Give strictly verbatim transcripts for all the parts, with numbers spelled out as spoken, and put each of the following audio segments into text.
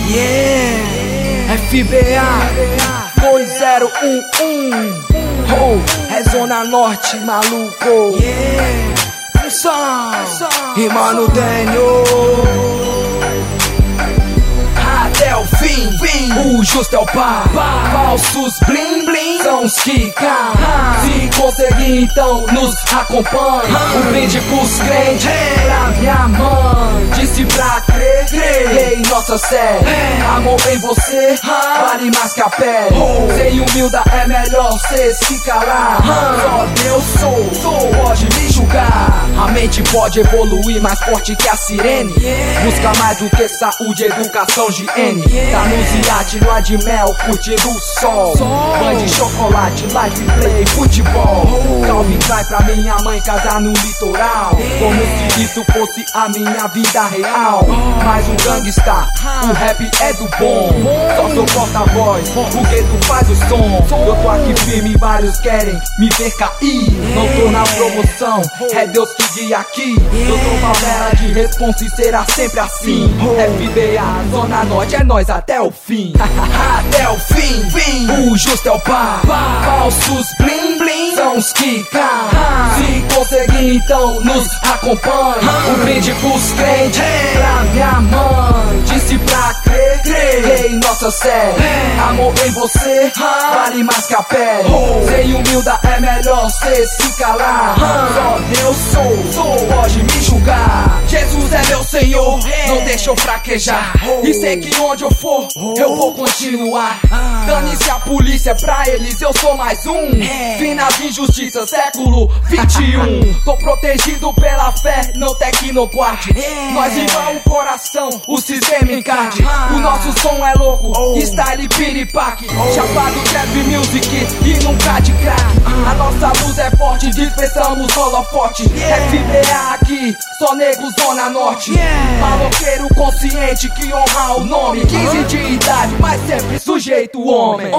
Yeah, F B A dois zero um um. Oh, é Zona Norte, maluco. Yeah, função. E mano Daniel, até o fim, fim. O justo é o par. Falsos blim blim são os que caem. Se conseguir então nos acompanhe. O brinde pros crentes, pra minha mãe. Disse pra crer, crer em nossa sé. Amor em você vale mais que a pele. Sem humilda é melhor cê se calar. Só Deus sou, sou, pode me julgar. A mente pode evoluir mais forte que a sirene. Busca mais do que saúde, educação, higiene. Tá nos iate, no ar de mel, curtindo o sol. Pão de chocolate, life play, futebol. Calvin vai pra minha mãe casar no litoral. Como se isso fosse a minha vida real. Mas o gangsta, o rap é do bom. Só sou porta-voz, o gueto faz o som. Eu tô aqui firme, vários querem me ver cair. Não tô na promoção, é Deus que guia aqui. Eu sou favela de responsa e será sempre assim. F B A, Zona Norte, é nós até o fim. Até o fim, fim. O justo é o par. Falsos blim blim são os que caem. Se conseguir então nos acompanhe. O brinde pros crentes, pra minha mãe. Disse pra crer, crer em nossa sé. Amor em você vale mais que a pele. Sem humilda é melhor cê se calar. Só Deus sou, sou, pode me julgar. Jesus é meu Senhor, não deixa eu fraquejar. E sei que onde eu for, eu vou continuar. Dane-se a polícia, pra eles eu sou mais um. Fim nas injustiças, século vinte e um. Tô protegido pela fé, não tecnoquarte. Nós igual o coração, o sistema encarte. O nosso som é louco, style piripaque. Chapado trap music e nunca de crack. A nossa luz é forte, dispersamos holofote. F B A aqui, só nego Zona Norte. Maloqueiro consciente que honra o nome. Quinze de idade, mas sempre sujeito homem.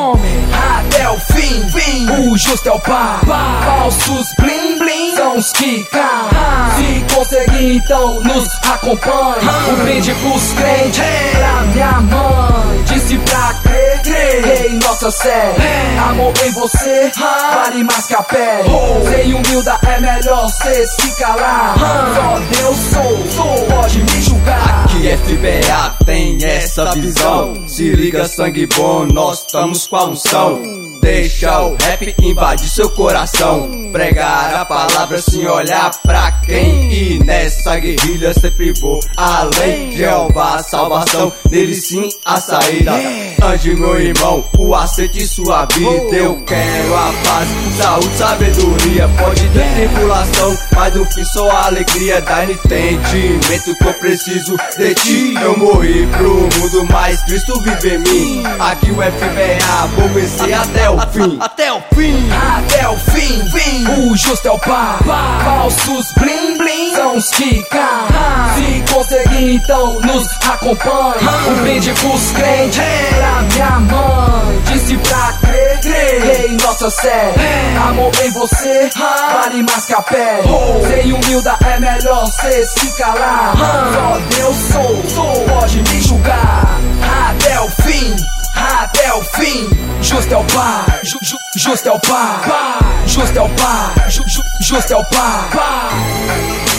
Até o fim, fim. O justo é o par. Falsos blim blim são os que caem. Se conseguir então nos acompanhe. O brinde pros crentes, pra minha mãe. Disse pra crer, crer em nossa sé. Amor em você vale mais que a pele. Sem humilda é melhor cê se calar. Só Deus sou, sou, pode me julgar. Aqui F B A tem essa visão. Se liga sangue bom, nós estamos com a unção. Deixa o rap invadir seu coração. Pregar a palavra sem olhar pra quem. E nessa guerrilha sempre vou além. Jeová a salvação, nele sim a saída. Anjo meu irmão, o aceite sua vida. Eu quero a paz, saúde, sabedoria. Pode ter tribulação, mas no fim só a alegria. Dá entendimento que eu preciso de ti. Eu morri pro mundo, mas Cristo vive em mim. Aqui o F B A, vou vencer até o fim. Até o fim, até o fim, fim. O justo é o par. Falsos blim blim são os que caem. Se conseguir então nos acompanhe. O brinde pros crentes, pra minha mãe. Disse pra crer, crer em nossa sé. Amor em você vale mais que a pele. Sem humilda é melhor cê se calar. Só Deus sou, sou, pode me julgar. Até o fim, até o fim. Justo é o par, ju, ju, justo é o par, justo é o par, ju, ju, justo é o par.